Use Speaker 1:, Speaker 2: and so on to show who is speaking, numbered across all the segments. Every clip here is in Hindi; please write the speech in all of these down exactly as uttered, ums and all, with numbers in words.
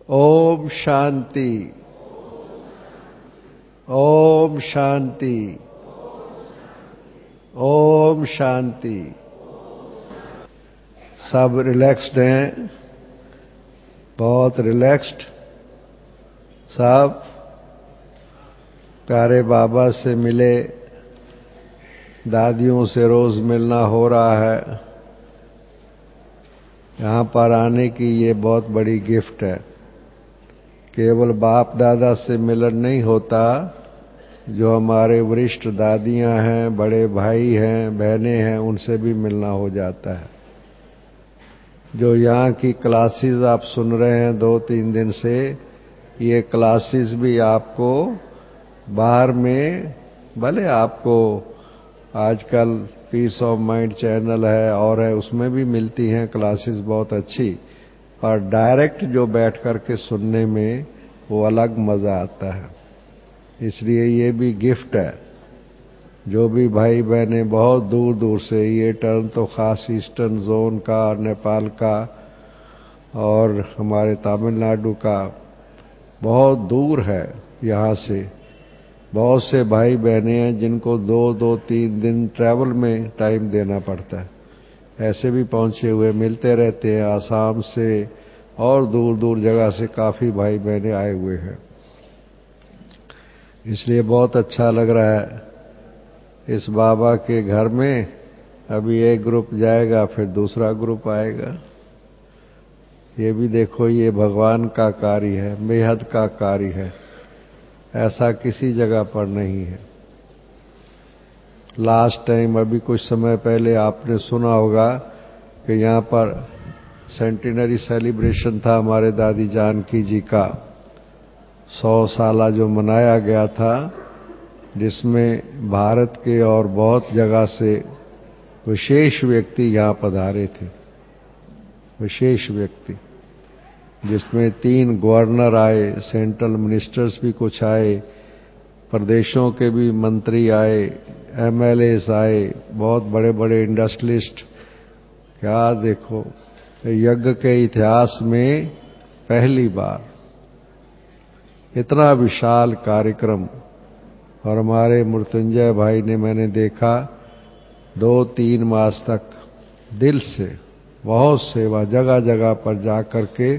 Speaker 1: ओम शांति, ओम शांति, ओम शांति। सब रिलैक्स्ड हैं, बहुत रिलैक्स्ड सब। प्यारे बाबा से मिले, दादियों से रोज मिलना हो रहा है। यहाँ पर आने की ये बहुत बड़ी गिफ्ट है। केवल बाप दादा से मिलन नहीं होता, जो हमारे वरिष्ठ दादियाँ हैं, बड़े भाई हैं, बहनें हैं, उनसे भी मिलना हो जाता है। जो यहाँ की क्लासेस आप सुन रहे हैं दो तीन दिन से, ये क्लासेस भी आपको बाहर में, भले आपको आजकल पीस ऑफ माइंड चैनल है और है, उसमें भी मिलती हैं क्लासेस बहुत अच्छी, और डायरेक्ट जो बैठ करके सुनने में वो अलग मजा आता है। इसलिए ये भी गिफ्ट है। जो भी भाई बहने बहुत दूर दूर से, ये टर्न तो खास ईस्टर्न जोन का, नेपाल का और हमारे तमिलनाडु का, बहुत दूर है यहाँ से। बहुत से भाई बहने हैं जिनको दो दो तीन दिन ट्रैवल में टाइम देना पड़ता है। ऐसे भी पहुंचे हुए मिलते रहते हैं, आसाम से और दूर दूर जगह से काफी भाई बहने आए हुए हैं। इसलिए बहुत अच्छा लग रहा है। इस बाबा के घर में अभी एक ग्रुप जाएगा, फिर दूसरा ग्रुप आएगा। ये भी देखो, ये भगवान का कार्य है, बेहद का कार्य है, ऐसा किसी जगह पर नहीं है। लास्ट टाइम अभी कुछ समय पहले आपने सुना होगा कि यहाँ पर सेंटिनरी सेलिब्रेशन था हमारे दादी जानकी जी का, सौ साला जो मनाया गया था, जिसमें भारत के और बहुत जगह से विशेष व्यक्ति यहाँ पधारे थे। विशेष व्यक्ति, जिसमें तीन गवर्नर आए, सेंट्रल मिनिस्टर्स भी कुछ आए, प्रदेशों के भी मंत्री आए, एमएलएस आए, बहुत बड़े बड़े इंडस्ट्रियलिस्ट। क्या देखो, यज्ञ के इतिहास में पहली बार इतना विशाल कार्यक्रम। और हमारे मृत्युंजय भाई ने, मैंने देखा, दो तीन मास तक दिल से बहुत सेवा, जगह जगह पर जाकर के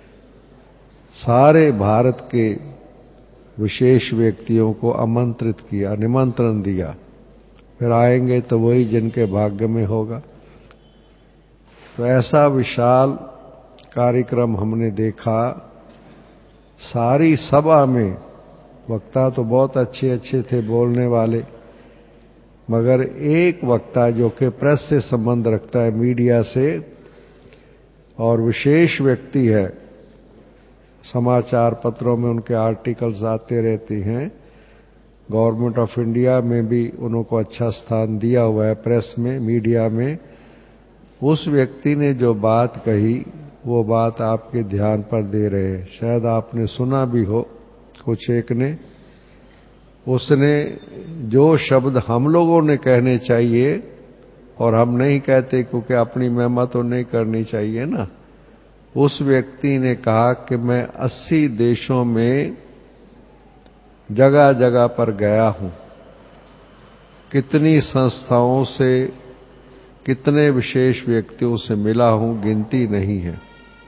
Speaker 1: सारे भारत के विशेष व्यक्तियों को आमंत्रित किया, निमंत्रण दिया। फिर आएंगे तो वही जिनके भाग्य में होगा। तो ऐसा विशाल कार्यक्रम हमने देखा। सारी सभा में वक्ता तो बहुत अच्छे अच्छे थे बोलने वाले, मगर एक वक्ता जो कि प्रेस से संबंध रखता है, मीडिया से, और विशेष व्यक्ति है, समाचार पत्रों में उनके आर्टिकल्स आते रहते हैं, गवर्नमेंट ऑफ इंडिया में भी उनको अच्छा स्थान दिया हुआ है, प्रेस में, मीडिया में। उस व्यक्ति ने जो बात कही, वो बात आपके ध्यान पर दे रहे हैं, शायद आपने सुना भी हो कुछ एक ने। उसने जो शब्द हम लोगों ने कहने चाहिए और हम नहीं कहते क्योंकि अपनी महिमा तो नहीं करनी चाहिए ना, उस व्यक्ति ने कहा कि मैं अस्सी देशों में जगह जगह पर गया हूं, कितनी संस्थाओं से, कितने विशेष व्यक्तियों से मिला हूं, गिनती नहीं है।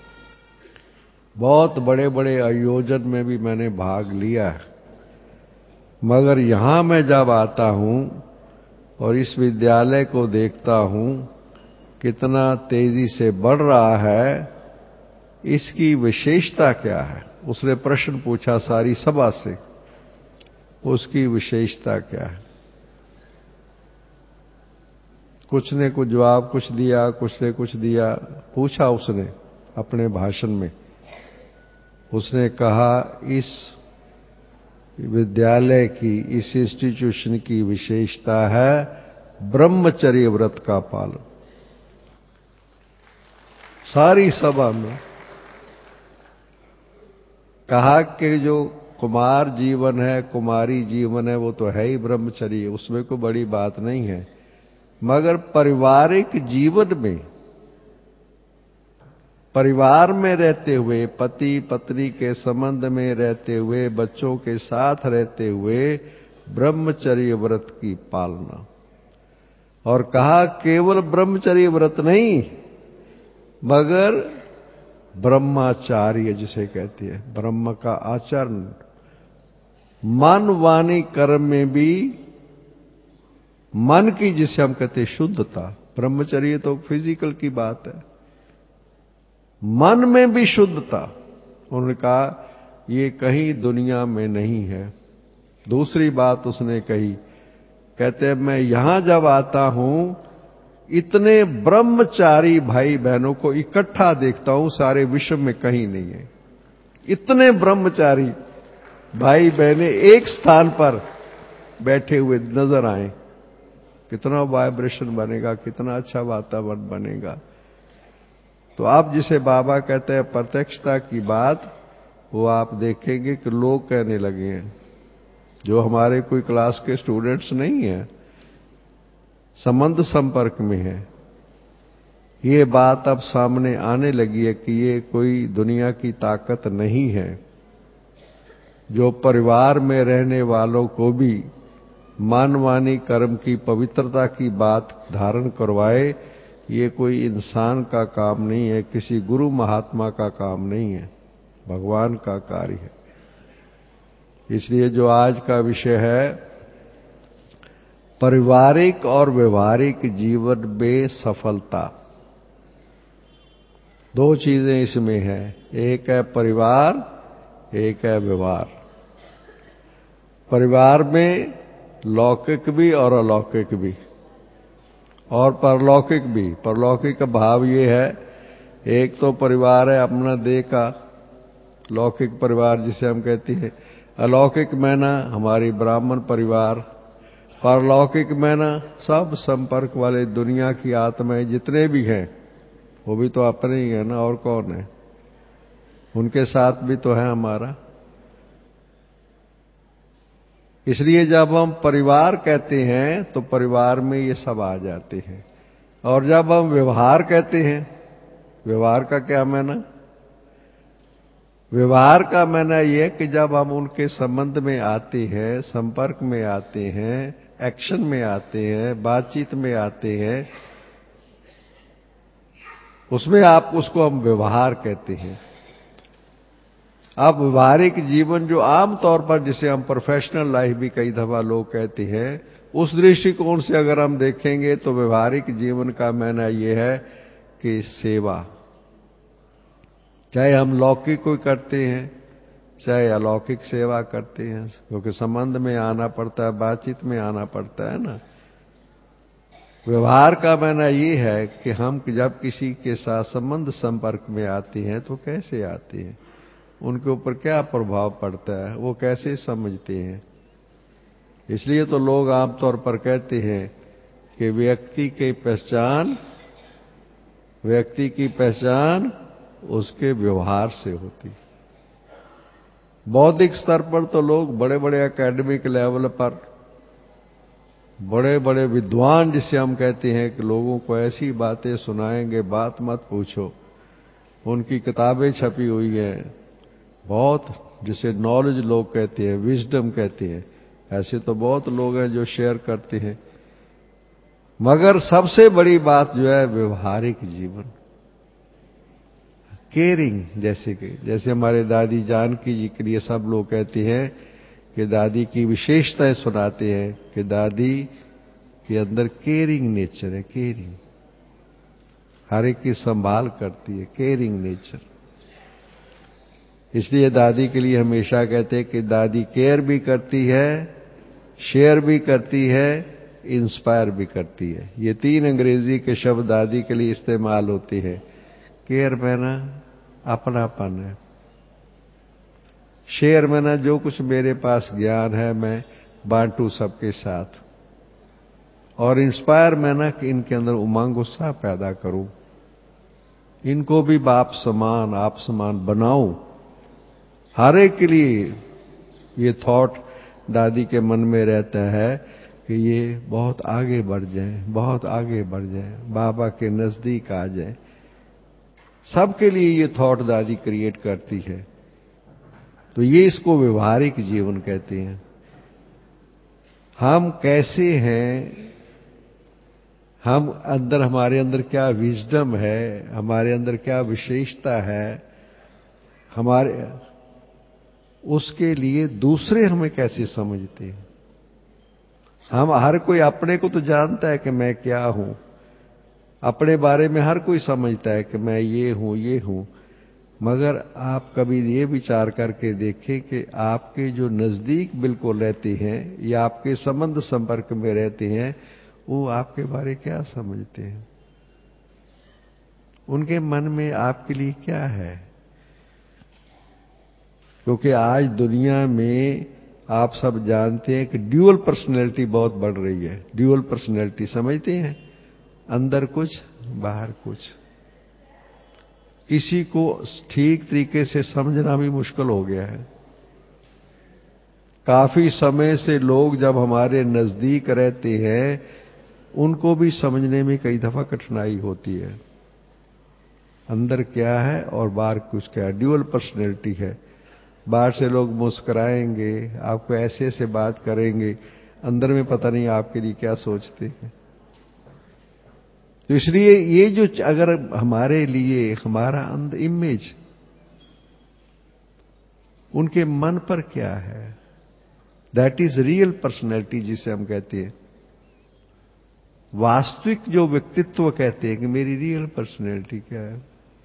Speaker 1: बहुत बड़े बड़े आयोजन में भी मैंने भाग लिया है, मगर यहां मैं जब आता हूं और इस विद्यालय को देखता हूं कितना तेजी से बढ़ रहा है, इसकी विशेषता क्या है? उसने प्रश्न पूछा सारी सभा से, उसकी विशेषता क्या है? कुछ ने कुछ जवाब कुछ दिया, कुछ ने कुछ दिया। पूछा उसने अपने भाषण में, उसने कहा इस विद्यालय की, इस इंस्टीट्यूशन की विशेषता है ब्रह्मचर्य व्रत का पालन। सारी सभा में कहा कि जो कुमार जीवन है, कुमारी जीवन है, वो तो है ही ब्रह्मचर्य, उसमें कोई बड़ी बात नहीं है, मगर पारिवारिक जीवन में परिवार में रहते हुए, पति पत्नी के संबंध में रहते हुए, बच्चों के साथ रहते हुए ब्रह्मचर्य व्रत की पालना। और कहा केवल ब्रह्मचर्य व्रत नहीं, मगर ब्रह्माचार्य जिसे कहते हैं, ब्रह्म का आचरण, मन वाणी कर्म में भी मन की, जिसे हम कहते हैं शुद्धता। ब्रह्मचर्य तो फिजिकल की बात है, मन में भी शुद्धता। उन्होंने कहा ये कहीं दुनिया में नहीं है। दूसरी बात उसने कही, कहते हैं मैं यहां जब आता हूं इतने ब्रह्मचारी भाई बहनों को इकट्ठा देखता हूं, सारे विश्व में कहीं नहीं है। इतने ब्रह्मचारी भाई बहनें एक स्थान पर बैठे हुए नजर आए, कितना वाइब्रेशन बनेगा, कितना अच्छा वातावरण बनेगा। तो आप जिसे बाबा कहते हैं प्रत्यक्षता की बात, वो आप देखेंगे कि लोग कहने लगे हैं, जो हमारे कोई क्लास के स्टूडेंट्स नहीं है, संबंध संपर्क में है, ये बात अब सामने आने लगी है कि ये कोई दुनिया की ताकत नहीं है जो परिवार में रहने वालों को भी मानवानी कर्म की पवित्रता की बात धारण करवाए। ये कोई इंसान का काम नहीं है, किसी गुरु महात्मा का काम नहीं है, भगवान का कार्य है। इसलिए जो आज का विषय है, पारिवारिक और व्यवहारिक जीवन में सफलता, दो चीजें इसमें हैं, एक है परिवार, एक है व्यवहार। परिवार में लौकिक भी और अलौकिक भी, और परलौकिक भी। परलौकिक का भाव ये है, एक तो परिवार है अपना देह का, लौकिक परिवार जिसे हम कहते हैं। अलौकिक मैना हमारी ब्राह्मण परिवार, परलौकिक मैना सब संपर्क वाले दुनिया की आत्माएं जितने भी हैं, वो भी तो अपने ही है ना, और कौन है, उनके साथ भी तो है हमारा। इसलिए जब हम परिवार कहते हैं तो परिवार में ये सब आ जाते हैं। और जब हम व्यवहार कहते हैं, व्यवहार का क्या मायना? व्यवहार का मायना ये कि जब हम उनके संबंध में आते हैं, संपर्क में आते हैं, एक्शन में आते हैं, बातचीत में आते हैं, उसमें आप उसको हम व्यवहार कहते हैं। अब व्यवहारिक जीवन जो आम तौर पर जिसे हम प्रोफेशनल लाइफ भी कई दफा लोग कहते हैं, उस दृष्टिकोण से अगर हम देखेंगे तो व्यवहारिक जीवन का मायना ये है कि सेवा, चाहे हम लौकिक कोई करते हैं चाहे अलौकिक सेवा करते हैं, क्योंकि संबंध में आना पड़ता है, बातचीत में आना पड़ता है ना। व्यवहार का मायना ये है कि हम जब किसी के साथ संबंध संपर्क में आते हैं तो कैसे आते हैं, उनके ऊपर क्या प्रभाव पड़ता है, वो कैसे समझते हैं। इसलिए तो लोग आमतौर पर कहते हैं कि व्यक्ति की पहचान व्यक्ति की पहचान उसके व्यवहार से होती। बौद्धिक स्तर पर तो लोग बड़े बड़े एकेडमिक लेवल पर बड़े बड़े विद्वान जिसे हम कहते हैं कि लोगों को ऐसी बातें सुनाएंगे, बात मत पूछो। उनकी किताबें छपी हुई हैं बहुत, जिसे नॉलेज लोग कहते हैं, विजडम कहते हैं। ऐसे तो बहुत लोग हैं जो शेयर करते हैं, मगर सबसे बड़ी बात जो है व्यवहारिक जीवन, केयरिंग। जैसे कि जैसे हमारे दादी जानकी जी के लिए सब लोग कहते हैं कि दादी की विशेषताएं सुनाते हैं कि दादी के अंदर केयरिंग नेचर है, केयरिंग, हर एक की संभाल करती है, केयरिंग नेचर। इसलिए दादी के लिए हमेशा कहते हैं कि दादी केयर भी करती है, शेयर भी करती है, इंस्पायर भी करती है। ये तीन अंग्रेजी के शब्द दादी के लिए इस्तेमाल होते हैं। केयर में ना अपनापन है, शेयर में ना जो कुछ मेरे पास ज्ञान है मैं बांटूं सबके साथ, और इंस्पायर में ना कि इनके अंदर उमंग उत्साह पैदा करूं, इनको भी बाप समान आप समान बनाऊं। हर एक के लिए ये थॉट दादी के मन में रहता है कि ये बहुत आगे बढ़ जाए, बहुत आगे बढ़ जाए, बाबा के नजदीक आ जाए। सबके लिए ये थॉट दादी क्रिएट करती है। तो ये इसको व्यवहारिक जीवन कहते हैं। हम कैसे हैं, हम अंदर, हमारे अंदर क्या विजडम है, हमारे अंदर क्या विशेषता है, हमारे उसके लिए दूसरे हमें कैसे समझते हैं। हम हर कोई अपने को तो जानता है कि मैं क्या हूं, अपने बारे में हर कोई समझता है कि मैं ये हूं ये हूं, मगर आप कभी ये विचार करके देखें कि आपके जो नजदीक बिल्कुल रहते हैं या आपके संबंध संपर्क में रहते हैं, वो आपके बारे क्या समझते हैं, उनके मन में आपके लिए क्या है। क्योंकि आज दुनिया में आप सब जानते हैं कि ड्यूअल पर्सनैलिटी बहुत बढ़ रही है। ड्यूअल पर्सनैलिटी समझते हैं, अंदर कुछ बाहर कुछ। किसी को ठीक तरीके से समझना भी मुश्किल हो गया है। काफी समय से लोग जब हमारे नजदीक रहते हैं, उनको भी समझने में कई दफा कठिनाई होती है, अंदर क्या है और बाहर कुछ क्या है। ड्यूअल पर्सनैलिटी है। बाहर से लोग मुस्कुराएंगे, आपको ऐसे ऐसे बात करेंगे, अंदर में पता नहीं आपके लिए क्या सोचते हैं। तो इसलिए ये जो अगर हमारे लिए हमारा अंदर इमेज, उनके मन पर क्या है, दैट इज रियल पर्सनैलिटी जिसे हम कहते हैं। वास्तविक जो व्यक्तित्व कहते हैं कि मेरी रियल पर्सनैलिटी क्या है।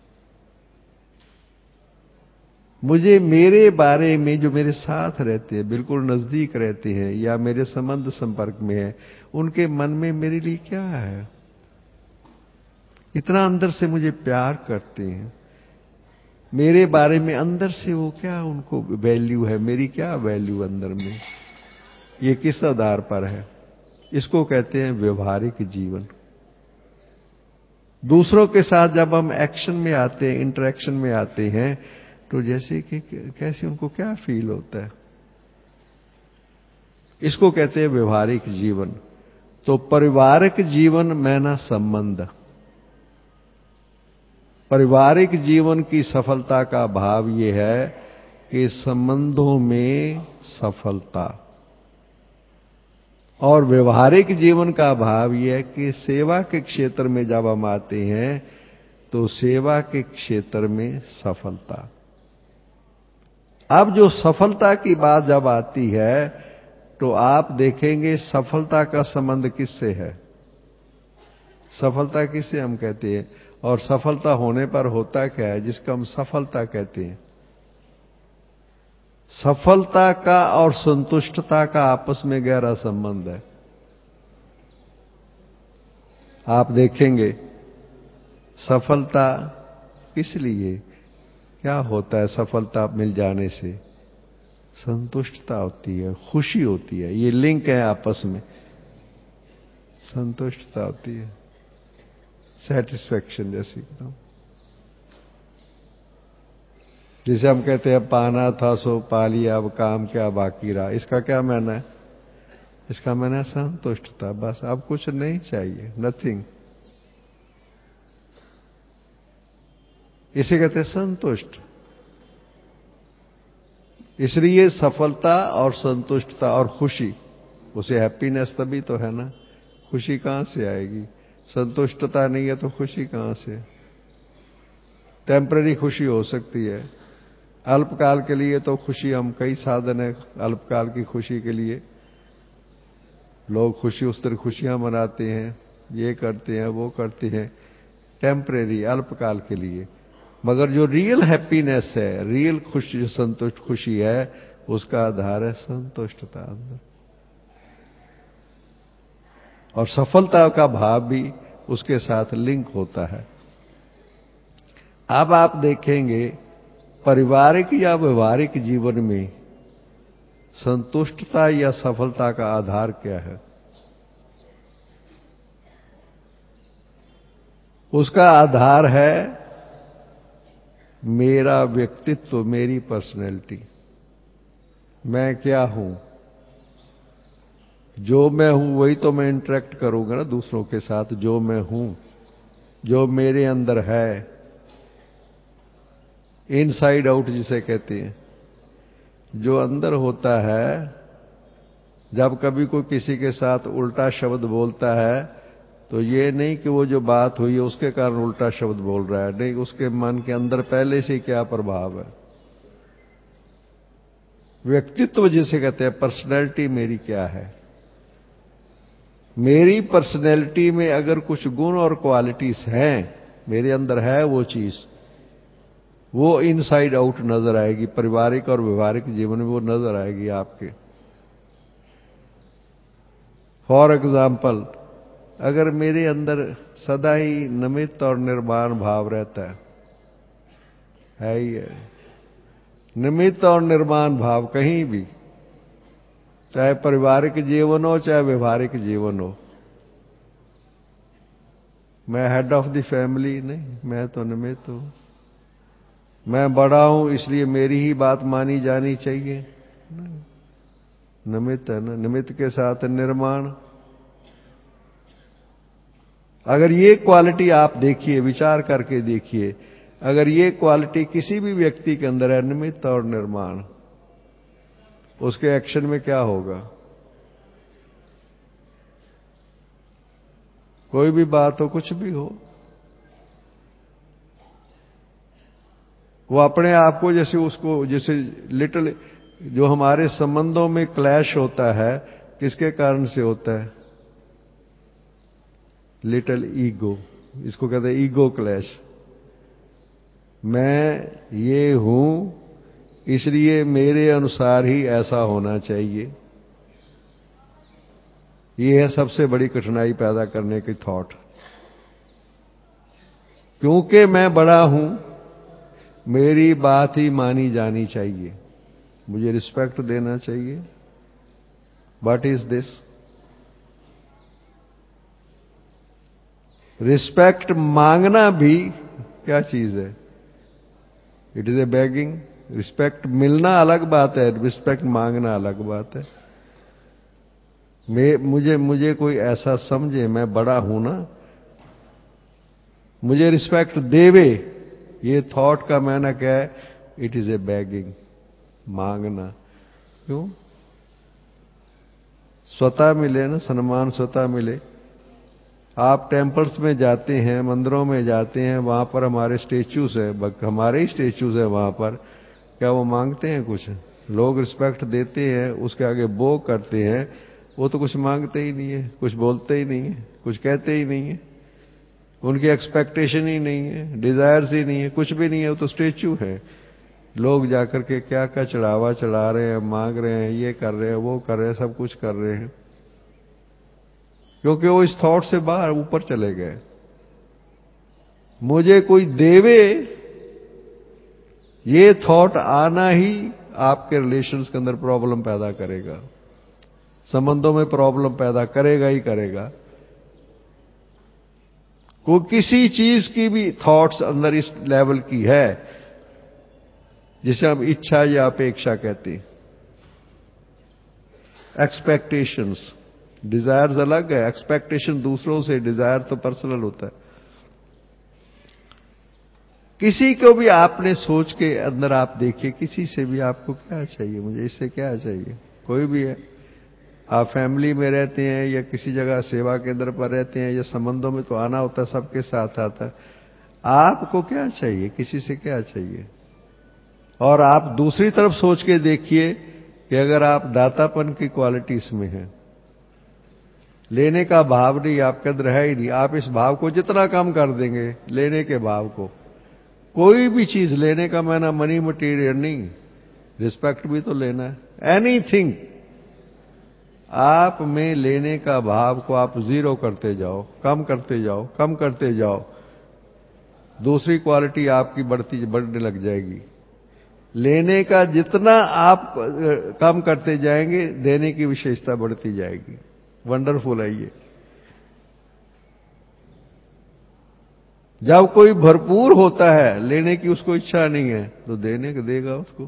Speaker 1: मुझे मेरे बारे में जो मेरे साथ रहते हैं, बिल्कुल नजदीक रहते हैं या मेरे संबंध संपर्क में है, उनके मन में मेरे लिए क्या है, इतना अंदर से मुझे प्यार करते हैं, मेरे बारे में अंदर से वो क्या उनको वैल्यू है, मेरी क्या वैल्यू अंदर में, ये किस आधार पर है। इसको कहते हैं व्यवहारिक जीवन। दूसरों के साथ जब हम एक्शन में आते हैं, इंटरेक्शन में आते हैं, तो जैसे कि कैसे उनको क्या फील होता है, इसको कहते हैं व्यवहारिक जीवन। तो पारिवारिक जीवन में ना संबंध, पारिवारिक जीवन की सफलता का भाव ये है कि संबंधों में सफलता, और व्यवहारिक जीवन का भाव यह है कि सेवा के क्षेत्र में जब हम आते हैं तो सेवा के क्षेत्र में सफलता। अब जो सफलता की बात जब आती है तो आप देखेंगे सफलता का संबंध किससे है, सफलता किससे हम कहते हैं, और सफलता होने पर होता क्या है जिसका हम सफलता कहते हैं। सफलता का और संतुष्टता का आपस में गहरा संबंध है। आप देखेंगे सफलता किस लिए, क्या होता है सफलता मिल जाने से, संतुष्टता होती है, खुशी होती है, ये लिंक है आपस में, संतुष्टता होती है, सेटिस्फैक्शन जैसी एकदम। जिसे हम कहते हैं पाना था सो पा लिया, अब काम क्या बाकी रहा, इसका क्या मायना है, इसका मायना है संतुष्टता, बस अब कुछ नहीं चाहिए, नथिंग। इसे कहते हैं संतुष्ट। इसलिए सफलता और संतुष्टता और खुशी, उसे हैप्पीनेस तभी तो है ना, खुशी कहां से आएगी, संतुष्टता नहीं है तो खुशी कहां से। टेम्पररी खुशी हो सकती है, अल्पकाल के लिए तो खुशी, हम कई साधन है अल्पकाल की खुशी के लिए, लोग खुशी उस तरह खुशियां मनाते हैं, ये करते हैं वो करते हैं, टेम्परेरी अल्पकाल के लिए। मगर जो रियल हैप्पीनेस है, रियल खुशी, संतुष्ट खुशी है, उसका आधार है संतुष्टता अंदर, और सफलता का भाव भी उसके साथ लिंक होता है। अब आप देखेंगे पारिवारिक या व्यवहारिक जीवन में संतुष्टता या सफलता का आधार क्या है, उसका आधार है मेरा व्यक्तित्व, मेरी पर्सनैलिटी, मैं क्या हूं, जो मैं हूं वही तो मैं इंटरेक्ट करूंगा ना दूसरों के साथ, जो मैं हूं, जो मेरे अंदर है, इनसाइड आउट जिसे कहते हैं, जो अंदर होता है। जब कभी कोई किसी के साथ उल्टा शब्द बोलता है तो ये नहीं कि वो जो बात हुई है उसके कारण उल्टा शब्द बोल रहा है, नहीं, उसके मन के अंदर पहले से क्या प्रभाव है। व्यक्तित्व जिसे कहते हैं, पर्सनैलिटी मेरी क्या है। मेरी पर्सनैलिटी में अगर कुछ गुण और क्वालिटीज हैं, मेरे अंदर है वो चीज, वो इनसाइड आउट नजर आएगी। पारिवारिक और व्यवहारिक जीवन में वो नजर आएगी आपके। फॉर एग्जाम्पल, अगर मेरे अंदर सदा ही नमित और निर्माण भाव रहता है, है ही है, निमित्त और निर्माण भाव कहीं भी, चाहे पारिवारिक जीवन हो चाहे व्यवहारिक जीवन हो। मैं हेड ऑफ द फैमिली नहीं, मैं तो निमित्त हूं। मैं बड़ा हूं इसलिए मेरी ही बात मानी जानी चाहिए, निमित्त है ना। निमित्त के साथ निर्माण। अगर ये क्वालिटी आप देखिए, विचार करके देखिए, अगर ये क्वालिटी किसी भी व्यक्ति के अंदर है, निमित्त और निर्माण, उसके एक्शन में क्या होगा। कोई भी बात हो, कुछ भी हो, वो अपने आप को जैसे उसको, जैसे लिटिल जो हमारे संबंधों में क्लैश होता है, किसके कारण से होता है। लिटिल ईगो, इसको कहते हैं ईगो क्लैश। मैं ये हूं इसलिए मेरे अनुसार ही ऐसा होना चाहिए। ये है सबसे बड़ी कठिनाई पैदा करने की थॉट। क्योंकि मैं बड़ा हूं, मेरी बात ही मानी जानी चाहिए, मुझे रिस्पेक्ट देना चाहिए। What is this? रिस्पेक्ट मांगना भी क्या चीज है? It is a begging. Respect मिलना अलग बात है, रिस्पेक्ट मांगना अलग बात है। मैं मुझे मुझे कोई ऐसा समझे, मैं बड़ा हूं ना, मुझे रिस्पेक्ट देवे, ये थॉट का मैंने क्या है? इट इज ए बेगिंग, मांगना। क्यों? स्वतः मिले ना, सम्मान स्वतः मिले। आप टेम्पल्स में जाते हैं, मंदिरों में जाते हैं, वहां पर हमारे स्टेच्यूज है, हमारे ही स्टेच्यूज है वहां पर, क्या वो मांगते हैं कुछ? लोग रिस्पेक्ट देते हैं, उसके आगे बो करते हैं, वो तो कुछ मांगते ही नहीं है, कुछ बोलते ही नहीं है, कुछ कहते ही नहीं है, उनकी एक्सपेक्टेशन ही नहीं है, डिजायर्स ही नहीं है, कुछ भी नहीं है, वो तो स्टेच्यू है। लोग जाकर के क्या क्या चढ़ावा चढ़ा रहे हैं, मांग रहे हैं, ये कर रहे हैं, वो कर रहे हैं, सब कुछ कर रहे हैं, क्योंकि वो इस थॉट से बाहर ऊपर चले गए। मुझे कोई देवे, ये थॉट आना ही आपके रिलेशंस के अंदर प्रॉब्लम पैदा करेगा, संबंधों में प्रॉब्लम पैदा करेगा ही करेगा। को किसी चीज की भी थॉट्स अंदर इस लेवल की है, जिसे हम इच्छा या अपेक्षा कहते हैं, एक्सपेक्टेशंस। डिजायर्स अलग है, एक्सपेक्टेशन दूसरों से, डिजायर तो पर्सनल होता है। किसी को भी आपने सोच के अंदर आप देखिए, किसी से भी आपको क्या चाहिए, मुझे इससे क्या चाहिए, कोई भी है, आप फैमिली में रहते हैं या किसी जगह सेवा केंद्र पर रहते हैं या संबंधों में तो आना होता है, सबके साथ आता है। आपको क्या चाहिए, किसी से क्या चाहिए? और आप दूसरी तरफ सोच के देखिए कि अगर आप दातापन की क्वालिटीज में हैं, लेने का भाव नहीं आपके अंदर है ही नहीं, आप इस भाव को जितना कम कर देंगे, लेने के भाव को, कोई भी चीज लेने का मैंने मनी मटीरियल नहीं, रिस्पेक्ट भी तो लेना है, एनीथिंग, आप में लेने का भाव को आप जीरो करते जाओ, कम करते जाओ, कम करते जाओ, दूसरी क्वालिटी आपकी बढ़ती बढ़ने लग जाएगी। लेने का जितना आप कम करते जाएंगे, देने की विशेषता बढ़ती जाएगी। वंडरफुल है ये। जब कोई भरपूर होता है, लेने की उसको इच्छा नहीं है, तो देने को देगा उसको।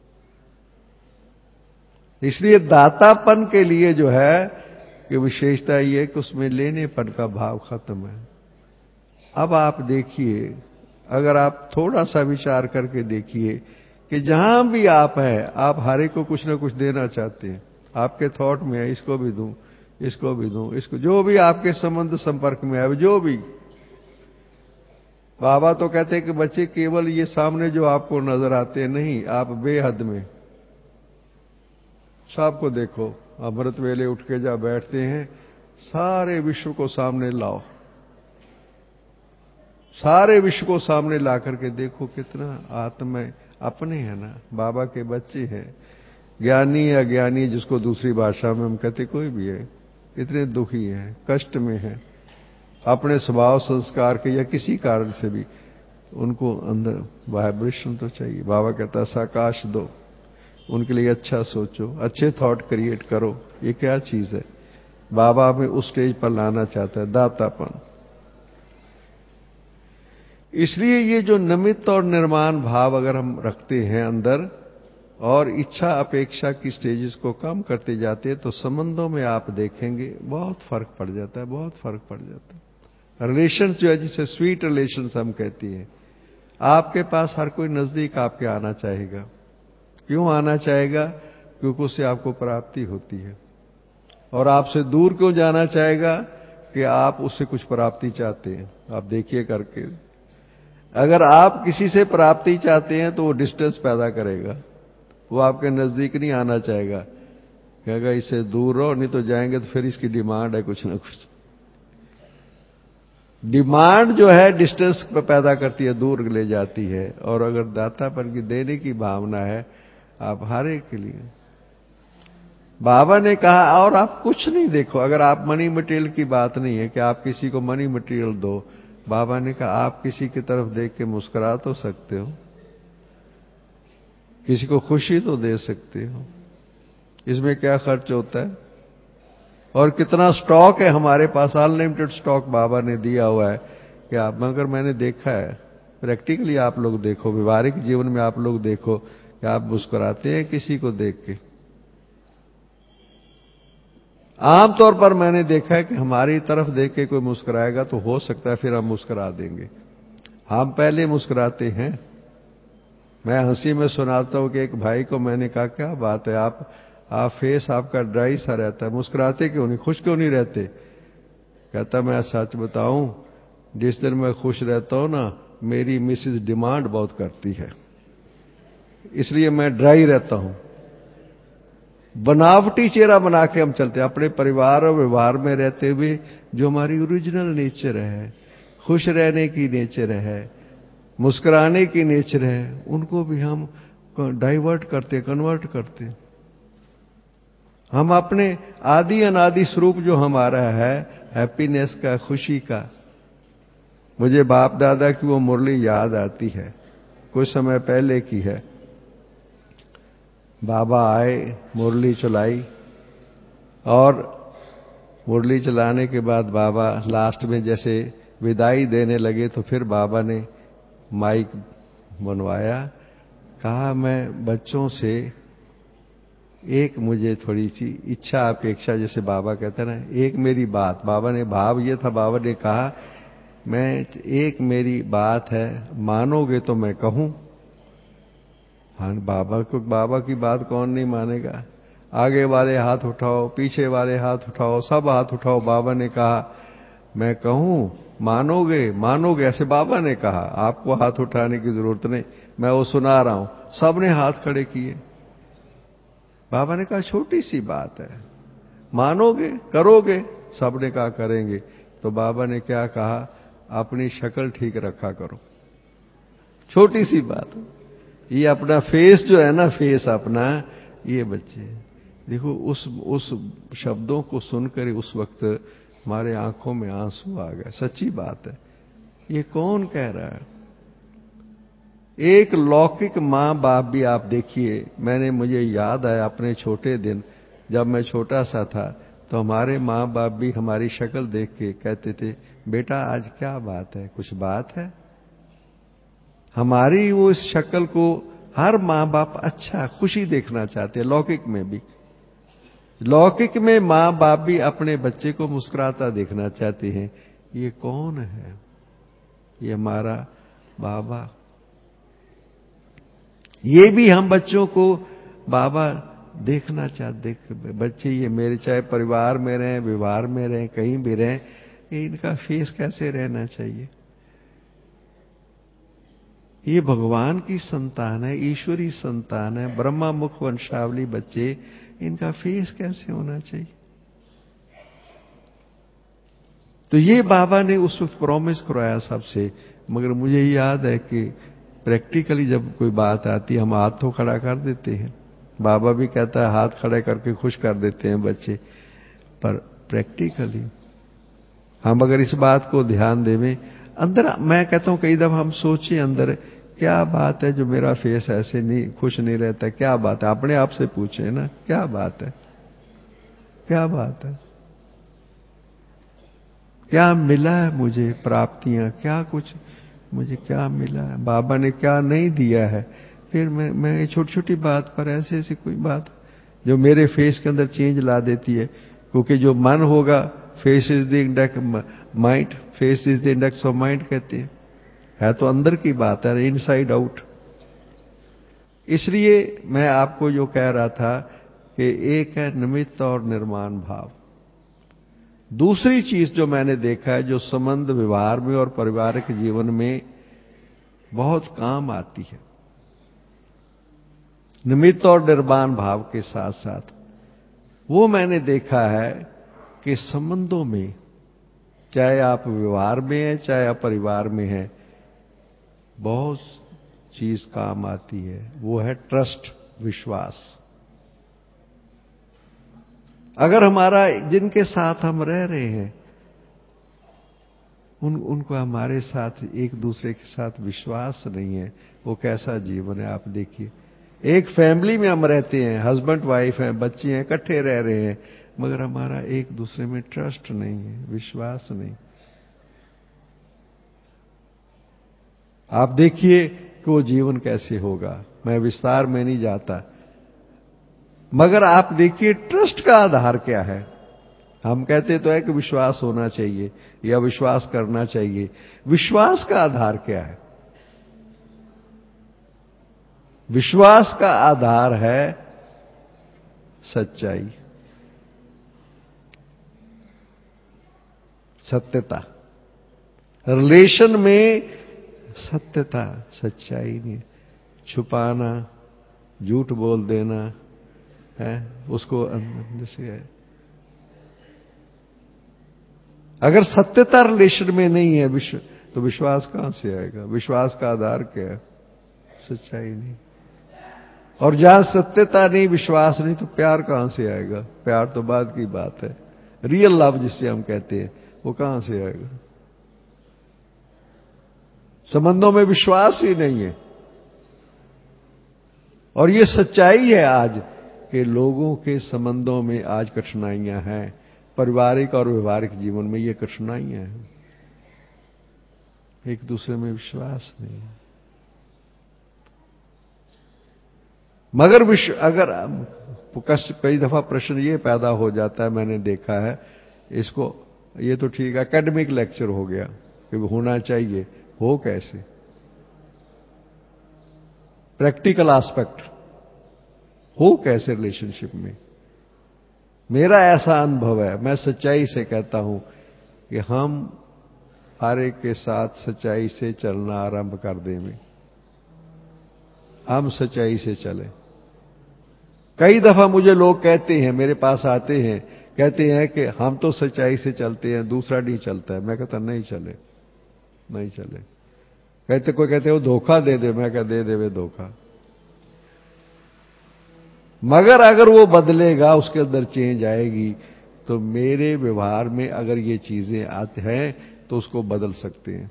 Speaker 1: इसलिए दातापन के लिए जो है कि विशेषता ये कि उसमें लेनेपन का भाव खत्म है। अब आप देखिए, अगर आप थोड़ा सा विचार करके देखिए कि जहां भी आप हैं, आप हर एक को कुछ ना कुछ देना चाहते हैं। आपके थॉट में है, इसको भी दूं, इसको भी दूं, इसको, जो भी आपके संबंध संपर्क में है, जो भी। बाबा तो कहते हैं कि बच्चे केवल ये सामने जो आपको नजर आते हैं नहीं, आप बेहद में सबको देखो। अमृत वेले उठ के जब बैठते हैं, सारे विश्व को सामने लाओ, सारे विश्व को सामने ला करके देखो कितना आत्मा अपने हैं ना, बाबा के बच्चे हैं। ज्ञानी या ज्ञानी, जिसको दूसरी भाषा में हम कहते, कोई भी है, इतने दुखी हैं, कष्ट में हैं, अपने स्वभाव संस्कार के या किसी कारण से भी, उनको अंदर वाइब्रेशन तो चाहिए। बाबा कहता है साकाश दो, उनके लिए अच्छा सोचो, अच्छे थॉट क्रिएट करो। ये क्या चीज है? बाबा हमें उस स्टेज पर लाना चाहता है, दातापन। इसलिए ये जो निमित्त और निर्माण भाव अगर हम रखते हैं अंदर, और इच्छा अपेक्षा की स्टेजेस को कम करते जाते हैं, तो संबंधों में आप देखेंगे बहुत फर्क पड़ जाता है, बहुत फर्क पड़ जाता है। रिलेशन जो है, जिसे स्वीट रिलेशन हम कहती हैं, आपके पास हर कोई नजदीक आपके आना चाहेगा। क्यों आना चाहेगा? क्योंकि उससे आपको प्राप्ति होती है। और आपसे दूर क्यों जाना चाहेगा? कि आप उससे कुछ प्राप्ति चाहते हैं। आप देखिए करके, अगर आप किसी से प्राप्ति चाहते हैं तो वो डिस्टेंस पैदा करेगा, वो आपके नजदीक नहीं आना चाहेगा, कहेगा इससे दूर रहो, नहीं तो जाएंगे तो फिर इसकी डिमांड है कुछ ना कुछ। डिमांड जो है डिस्टेंस पैदा करती है, दूर ले जाती है। और अगर दातापन की देने की भावना है, आप हर एक के लिए, बाबा ने कहा, और आप कुछ नहीं देखो। अगर आप मनी मटेरियल की बात नहीं है कि आप किसी को मनी मटेरियल दो, बाबा ने कहा आप किसी की तरफ देख के मुस्कुरा तो सकते हो, किसी को खुशी तो दे सकते हो। इसमें क्या खर्च होता है? और कितना स्टॉक है हमारे पास, अनलिमिटेड स्टॉक बाबा ने दिया हुआ है कि आप, मगर मैंने देखा है प्रैक्टिकली, आप लोग देखो, व्यवहारिक जीवन में आप लोग देखो कि आप मुस्कुराते हैं किसी को देख के। आमतौर पर मैंने देखा है कि हमारी तरफ देख के कोई मुस्कुराएगा तो हो सकता है फिर हम मुस्कुरा देंगे, हम पहले मुस्कुराते हैं। मैं हंसी में सुनाता हूं कि एक भाई को मैंने कहा क्या बात है, आप आप फेस आपका ड्राई सा रहता है, मुस्कुराते क्यों नहीं, खुश क्यों नहीं रहते? कहता मैं सच बताऊं, जिस दिन मैं खुश रहता हूं ना, मेरी मिसेज डिमांड बहुत करती है, इसलिए मैं ड्राई रहता हूं। बनावटी चेहरा बना के हम चलते हैं। अपने परिवार और व्यवहार में रहते हुए जो हमारी ओरिजिनल नेचर है, खुश रहने की नेचर है, मुस्कुराने की नेचर है, उनको भी हम डाइवर्ट करते, कन्वर्ट करते। हम अपने आदि अनादि स्वरूप जो हमारा है, हैप्पीनेस का, खुशी का, मुझे बाप दादा की वो मुरली याद आती है, कुछ समय पहले की है। बाबा आए, मुरली चलाई, और मुरली चलाने के बाद बाबा लास्ट में जैसे विदाई देने लगे, तो फिर बाबा ने माइक बनवाया, कहा मैं बच्चों से एक मुझे थोड़ी सी इच्छा अपेक्षा, जैसे बाबा कहते हैं ना, एक मेरी बात। बाबा ने भाव ये था, बाबा ने कहा मैं एक मेरी बात है, मानोगे तो मैं कहूं। हाँ, बाबा को, बाबा की बात कौन नहीं मानेगा? आगे वाले हाथ उठाओ, पीछे वाले हाथ उठाओ, सब हाथ उठाओ। बाबा ने कहा मैं कहूं, मानोगे? मानोगे, ऐसे बाबा ने कहा, आपको हाथ उठाने की जरूरत नहीं, मैं वो सुना रहा हूं। सबने हाथ खड़े किए। बाबा ने कहा छोटी सी बात है, मानोगे, करोगे? सबने कहा करेंगे। तो बाबा ने क्या कहा, अपनी शक्ल ठीक रखा करो। छोटी सी बात, ये अपना फेस जो है ना, फेस अपना, ये बच्चे देखो, उस उस शब्दों को सुनकर उस वक्त हमारे आंखों में आंसू आ गए। सच्ची बात है। ये कौन कह रहा है? एक लौकिक मां बाप भी आप देखिए। मैंने, मुझे याद आया अपने छोटे दिन, जब मैं छोटा सा था, तो हमारे मां बाप भी हमारी शक्ल देख के कहते थे बेटा आज क्या बात है, कुछ बात है? हमारी वो इस शक्ल को हर मां बाप अच्छा, खुशी देखना चाहते हैं। लौकिक में भी, लौकिक में मां बाप भी अपने बच्चे को मुस्कुराता देखना चाहते हैं। ये कौन है? ये हमारा बाबा। ये भी हम बच्चों को बाबा देखना चाहते, बच्चे ये मेरे चाहे परिवार में रहें, व्यवहार में रहें, कहीं भी रहें, इनका फेस कैसे रहना चाहिए। ये भगवान की संतान है, ईश्वरी संतान है, ब्रह्मा मुख वंशावली बच्चे, इनका फेस कैसे होना चाहिए। तो ये बाबा ने उस वक्त प्रॉमिस करवाया सबसे। मगर मुझे याद है कि प्रैक्टिकली जब कोई बात आती है, हम हाथ तो खड़ा कर देते हैं, बाबा भी कहता है हाथ खड़े करके खुश कर देते हैं बच्चे, पर प्रैक्टिकली हम अगर इस बात को ध्यान देवें अंदर, मैं कहता हूं कई दफा हम सोचें अंदर क्या बात है जो मेरा फेस ऐसे नहीं खुश नहीं रहता, क्या बात है, अपने आप से पूछे ना, क्या बात है, क्या बात है, क्या मिला है मुझे, प्राप्तियां क्या, कुछ मुझे क्या मिला है, बाबा ने क्या नहीं दिया है। फिर मैं मैं छोटी छोटी बात पर ऐसे ऐसी कोई बात जो मेरे फेस के अंदर चेंज ला देती है, क्योंकि जो मन होगा, face is the index mind, face is the index of mind कहते हैं, है तो अंदर की बात है, इनसाइड आउट। इसलिए मैं आपको जो कह रहा था कि एक है निमित्त और निर्माण भाव। दूसरी चीज जो मैंने देखा है, जो संबंध व्यवहार में और पारिवारिक जीवन में बहुत काम आती है, निमित्त और निर्माण भाव के साथ साथ, वो मैंने देखा है कि संबंधों में, चाहे आप व्यवहार में हैं चाहे आप परिवार में हैं, बहुत चीज काम आती है। वो है ट्रस्ट, विश्वास। अगर हमारा, जिनके साथ हम रह रहे हैं, उन उनको हमारे साथ एक दूसरे के साथ विश्वास नहीं है, वो कैसा जीवन है आप देखिए। एक फैमिली में हम रहते हैं, हस्बैंड वाइफ हैं, बच्चे हैं, इकट्ठे रह रहे हैं, मगर हमारा एक दूसरे में ट्रस्ट नहीं है, विश्वास नहीं। आप देखिए कि वो जीवन कैसे होगा, मैं विस्तार में नहीं जाता, मगर आप देखिए ट्रस्ट का आधार क्या है। हम कहते तो है कि विश्वास होना चाहिए या विश्वास करना चाहिए, विश्वास का आधार क्या है। विश्वास का आधार है सच्चाई, सत्यता। रिलेशन में सत्यता, सच्चाई नहीं, छुपाना, झूठ बोल देना है, उसको अंदर से है। अगर सत्यता रिलेशन में नहीं है विश्व, तो विश्वास कहां से आएगा। विश्वास का आधार क्या है, सच्चाई नहीं। और जहां सत्यता नहीं, विश्वास नहीं, तो प्यार कहां से आएगा। प्यार तो बाद की बात है, रियल लव जिससे हम कहते हैं, वो कहां से आएगा। संबंधों में विश्वास ही नहीं है। और ये सच्चाई है आज कि लोगों के संबंधों में आज कठिनाइयां हैं, पारिवारिक और व्यवहारिक जीवन में ये कठिनाइयां हैं, एक दूसरे में विश्वास नहीं। मगर विश्व अगर कई दफा प्रश्न ये पैदा हो जाता है, मैंने देखा है इसको, ये तो ठीक है एकेडमिक लेक्चर हो गया कि होना चाहिए, हो कैसे, प्रैक्टिकल एस्पेक्ट हो कैसे रिलेशनशिप में। मेरा ऐसा अनुभव है, मैं सच्चाई से कहता हूं कि हम हर एक के साथ सच्चाई से चलना आरंभ कर दें, हम सच्चाई से चलें। कई दफा मुझे लोग कहते हैं, मेरे पास आते हैं, कहते हैं कि हम तो सच्चाई से चलते हैं, दूसरा नहीं चलता है। मैं कहता नहीं चले, नहीं चले। कहते कोई कहते वो धोखा दे दे, मैं कह दे दे वे धोखा, मगर अगर वो बदलेगा, उसके अंदर चेंज आएगी, तो मेरे व्यवहार में अगर ये चीजें आती हैं तो उसको बदल सकते हैं।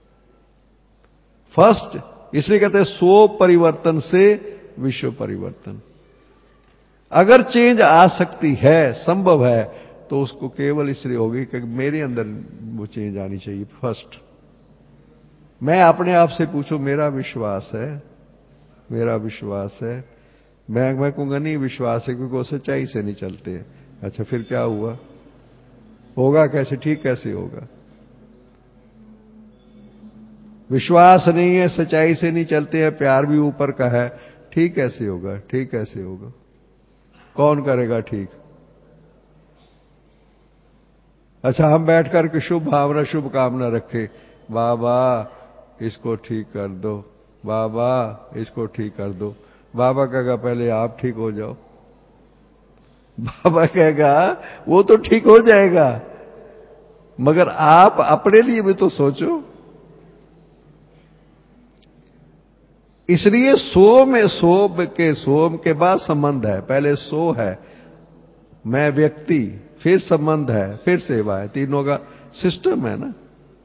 Speaker 1: फर्स्ट इसलिए कहते हैं स्व परिवर्तन से विश्व परिवर्तन। अगर चेंज आ सकती है, संभव है, तो उसको केवल इसलिए होगी कि मेरे अंदर वो चेंज आनी चाहिए। फर्स्ट मैं अपने आप से पूछूं, मेरा विश्वास है, मेरा विश्वास है, मैं मैं कहूंगा नहीं विश्वास है क्योंकि वो सच्चाई से नहीं चलते। अच्छा फिर क्या हुआ, होगा कैसे, ठीक कैसे होगा। विश्वास नहीं है, सच्चाई से नहीं चलते हैं, प्यार भी ऊपर का है, ठीक कैसे होगा? ठीक कैसे होगा? कौन करेगा ठीक? अच्छा, हम बैठ कर के शुभ भावना शुभ कामना रखे, बाबा इसको ठीक कर दो, बाबा इसको ठीक कर दो। बाबा कहेगा पहले आप ठीक हो जाओ। बाबा कहेगा वो तो ठीक हो जाएगा, मगर आप अपने लिए भी तो सोचो। इसलिए सो में सोम के सोम के बाद संबंध है। पहले सो है, मैं व्यक्ति, फिर संबंध है, फिर सेवा है। तीनों का सिस्टम है ना।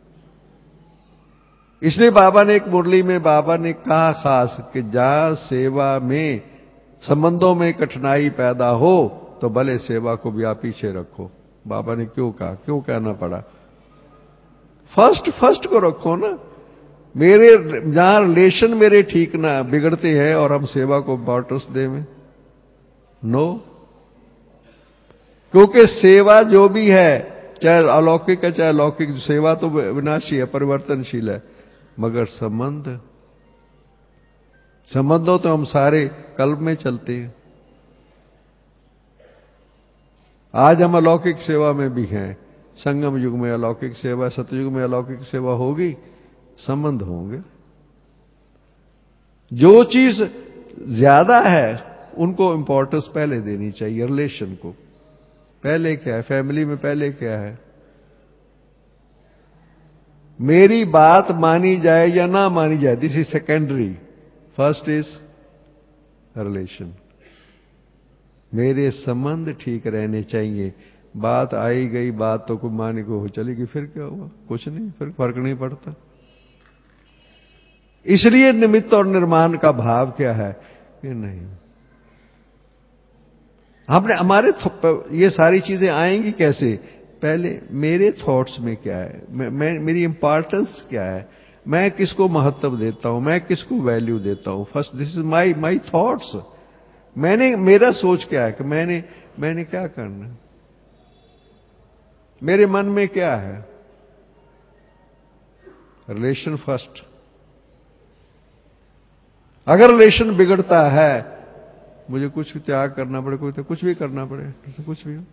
Speaker 1: इसलिए बाबा ने एक मुरली में बाबा ने कहा खास कि जहां सेवा में संबंधों में कठिनाई पैदा हो तो भले सेवा को भी आप पीछे रखो। बाबा ने क्यों कहा, क्यों कहना पड़ा? फर्स्ट फर्स्ट को रखो ना। मेरे जहां रिलेशन मेरे ठीक ना बिगड़ते हैं और हम सेवा को इंपॉर्टेंस दें में, नो। क्योंकि सेवा जो भी है, चाहे अलौकिक है चाहे लौकिक, सेवा तो विनाशी है, परिवर्तनशील है, मगर संबंध संबंधों तो हम सारे कल्प में चलते हैं। आज हम अलौकिक सेवा में भी हैं। संगम युग में अलौकिक सेवा, सतयुग में अलौकिक सेवा होगी, संबंध होंगे। जो चीज ज्यादा है उनको इंपॉर्टेंस पहले देनी चाहिए। रिलेशन को पहले क्या है, फैमिली में पहले क्या है, मेरी बात मानी जाए या ना मानी जाए, this is secondary. First is relation. मेरे संबंध ठीक रहने चाहिए। बात आई गई, बात तो कोई माने को हो चलेगी, फिर क्या हुआ? कुछ नहीं, फिर फर्क नहीं पड़ता। इसलिए निमित्त और निर्माण का भाव क्या है कि नहीं, हमने हमारे ये सारी चीजें आएंगी कैसे? पहले मेरे थॉट्स में क्या है, मैं, मैं मेरी इंपॉर्टेंस क्या है, मैं किसको महत्व देता हूं, मैं किसको वैल्यू देता हूं। First this is my my thoughts. मैंने मेरा सोच क्या है कि मैंने मैंने क्या करना, मेरे मन में क्या है। Relation first. अगर रिलेशन बिगड़ता है, मुझे कुछ त्याग करना पड़े, कोई तो कुछ भी करना पड़े, कुछ भी हो,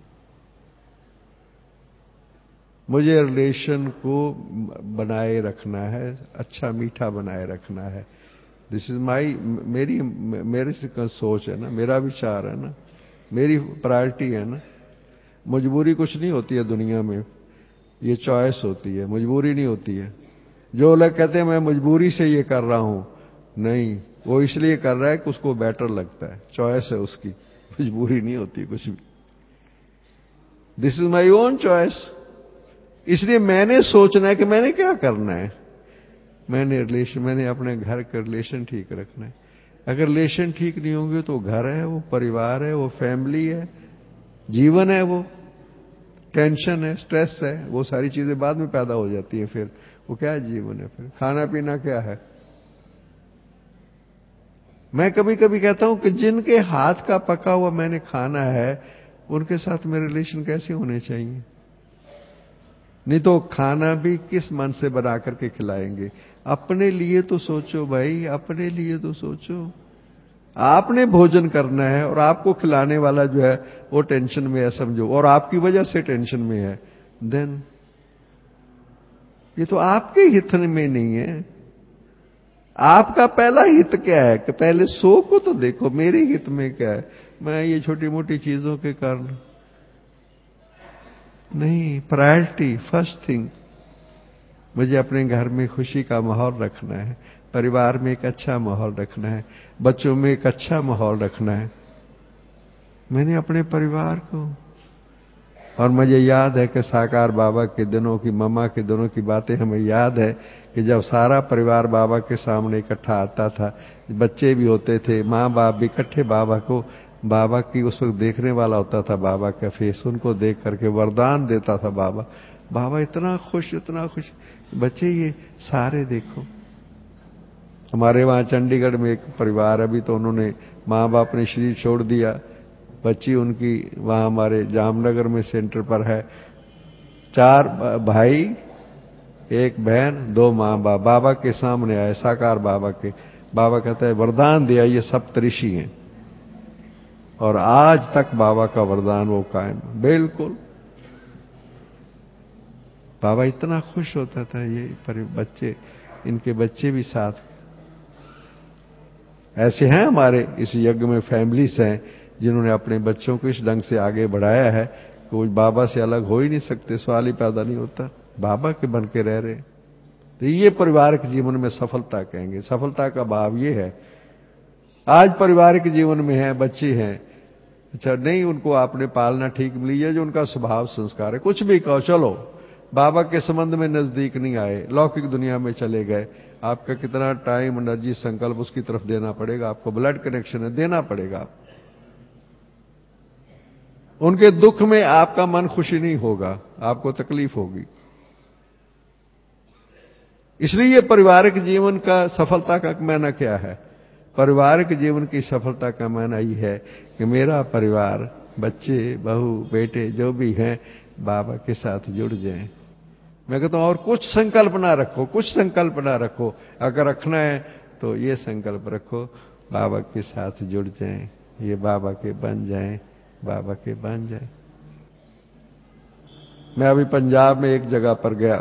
Speaker 1: मुझे रिलेशन को बनाए रखना है, अच्छा मीठा बनाए रखना है। दिस इज माई मेरी मेरी सोच है ना, मेरा विचार है ना, मेरी प्रायोरिटी है ना। मजबूरी कुछ नहीं होती है दुनिया में, ये चॉइस होती है, मजबूरी नहीं होती है। जो लोग कहते हैं मैं मजबूरी से ये कर रहा हूं, नहीं, वो इसलिए कर रहा है कि उसको बेटर लगता है, चॉइस है उसकी, मजबूरी नहीं होती कुछ भी। This is my own choice. इसलिए मैंने सोचना है कि मैंने क्या करना है। मैंने रिलेशन मैंने अपने घर का रिलेशन ठीक रखना है। अगर रिलेशन ठीक नहीं होंगे तो घर है, वो परिवार है, वो फैमिली है, जीवन है, वो टेंशन है, स्ट्रेस है, वो सारी चीजें बाद में पैदा हो जाती है। फिर वो क्या जीवन है? फिर खाना पीना क्या है? मैं कभी कभी कहता हूं कि जिनके हाथ का पका हुआ मैंने खाना है, उनके साथ मेरे रिलेशन कैसे होने चाहिए? नहीं तो खाना भी किस मन से बना करके खिलाएंगे? अपने लिए तो सोचो भाई, अपने लिए तो सोचो। आपने भोजन करना है और आपको खिलाने वाला जो है वो टेंशन में है समझो, और आपकी वजह से टेंशन में है, देन ये तो आपके हित में नहीं है। आपका पहला हित क्या है कि पहले सो को तो देखो, मेरे हित में क्या है। मैं ये छोटी मोटी चीजों के कारण नहीं, प्रायोरिटी फर्स्ट थिंग। मुझे अपने घर में खुशी का माहौल रखना है, परिवार में एक अच्छा माहौल रखना है, बच्चों में एक अच्छा माहौल रखना है। मैंने अपने परिवार को, और मुझे याद है कि साकार बाबा के दिनों की, मम्मा के दिनों की बातें हमें याद है कि जब सारा परिवार बाबा के सामने इकट्ठा आता था, बच्चे भी होते थे, माँ बाप भी इकट्ठे, बाबा को, बाबा की उस वक्त देखने वाला होता था बाबा का फेस, उनको देख करके वरदान देता था बाबा। बाबा इतना खुश, इतना खुश, बच्चे ये सारे देखो। हमारे वहां चंडीगढ़ में एक परिवार, अभी तो उन्होंने माँ बाप ने शरीर छोड़ दिया, बच्ची उनकी वहां हमारे जामनगर में सेंटर पर है। चार भाई एक बहन दो माँ बाप बाबा के सामने आए, साकार बाबा के। बाबा कहता है वरदान दिया, ये सप्तऋषि हैं, और आज तक बाबा का वरदान वो कायम। बिल्कुल बाबा इतना खुश होता था, ये पर बच्चे, इनके बच्चे भी साथ। ऐसे हैं हमारे इस यज्ञ में फैमिलीज हैं जिन्होंने अपने बच्चों को इस ढंग से आगे बढ़ाया है कि वो बाबा से अलग हो ही नहीं सकते, सवाल ही पैदा नहीं होता, बाबा के बन के रह रहे। तो ये पारिवारिक जीवन में सफलता कहेंगे। सफलता का भाव ये है। आज पारिवारिक जीवन में है, बच्चे हैं, अच्छा नहीं उनको आपने पालना ठीक मिली है, जो उनका स्वभाव संस्कार है, कुछ भी कहो, चलो बाबा के संबंध में नजदीक नहीं आए, लौकिक दुनिया में चले गए, आपका कितना टाइम, एनर्जी, संकल्प उसकी तरफ देना पड़ेगा। आपको ब्लड कनेक्शन है, देना पड़ेगा। उनके दुख में आपका मन खुशी नहीं होगा, आपको तकलीफ होगी। इसलिए पारिवारिक जीवन का सफलता का मायना क्या है? पारिवारिक जीवन की सफलता का मायना ये है कि मेरा परिवार, बच्चे, बहू, बेटे जो भी हैं, बाबा के साथ जुड़ जाएं। मैं कहता हूं और कुछ संकल्प ना रखो, कुछ संकल्प ना रखो। अगर रखना है तो ये संकल्प रखो, बाबा के साथ जुड़ जाएं, ये बाबा के बन जाएं, बाबा के बन जाएं। मैं अभी पंजाब में एक जगह पर गया,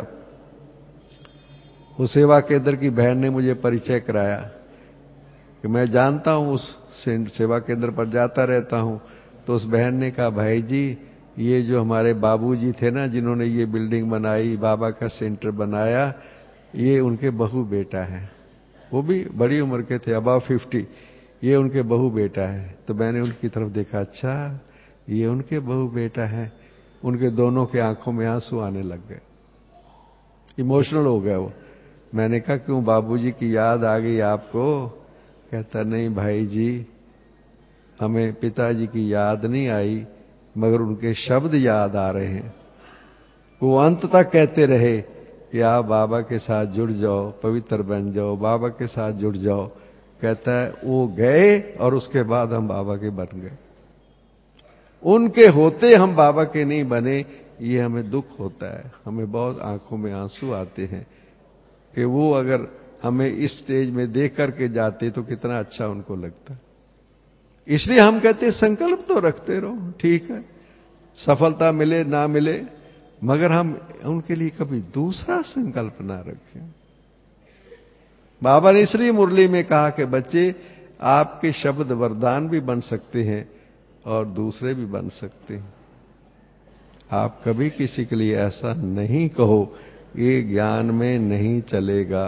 Speaker 1: वो सेवा केंद्र की बहन ने मुझे परिचय कराया कि मैं जानता हूं उस सेवा केंद्र पर जाता रहता हूं। तो उस बहन ने कहा, भाई जी ये जो हमारे बाबूजी थे ना, जिन्होंने ये बिल्डिंग बनाई, बाबा का सेंटर बनाया, ये उनके बहू बेटा है। वो भी बड़ी उम्र के थे, अबाव फिफ्टी। ये उनके बहू बेटा है। तो मैंने उनकी तरफ देखा, अच्छा ये उनके बहू बेटा है। उनके दोनों के आंखों में आंसू आने लग गए, इमोशनल हो गया वो। मैंने कहा क्यों, बाबूजी की याद आ गई आपको? कहता नहीं भाई जी, हमें पिताजी की याद नहीं आई, मगर उनके शब्द याद आ रहे हैं। वो अंत तक कहते रहे कि आप बाबा के साथ जुड़ जाओ, पवित्र बन जाओ, बाबा के साथ जुड़ जाओ। कहता है वो गए और उसके बाद हम बाबा के बन गए। उनके होते हम बाबा के नहीं बने, ये हमें दुख होता है, हमें बहुत आंखों में आंसू आते हैं कि वो अगर हमें इस स्टेज में देख करके जाते तो कितना अच्छा उनको लगता। इसलिए हम कहते संकल्प तो रखते रहो, ठीक है, सफलता मिले ना मिले, मगर हम उनके लिए कभी दूसरा संकल्प ना रखें। बाबा ने इसलिए मुरली में कहा कि बच्चे, आपके शब्द वरदान भी बन सकते हैं और दूसरे भी बन सकते हैं। आप कभी किसी के लिए ऐसा नहीं कहो, ये ज्ञान में नहीं चलेगा,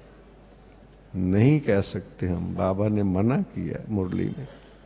Speaker 1: नहीं कह सकते हम। बाबा ने मना किया मुरली में,